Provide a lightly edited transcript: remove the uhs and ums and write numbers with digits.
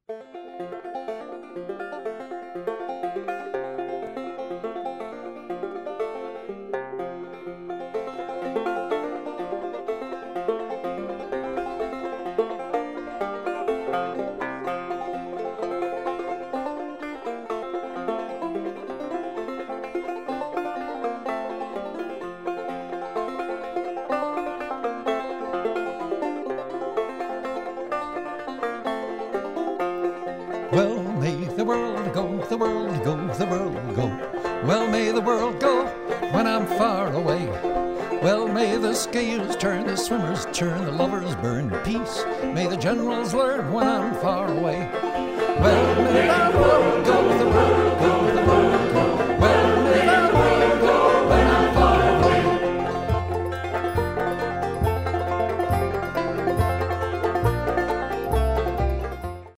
Well, may the world go, the world go, the world go. Well, may the world go when I'm far away. Well, may the skiers turn, the swimmers churn, the lovers burn. Peace, may the generals learn when I'm far away. Well,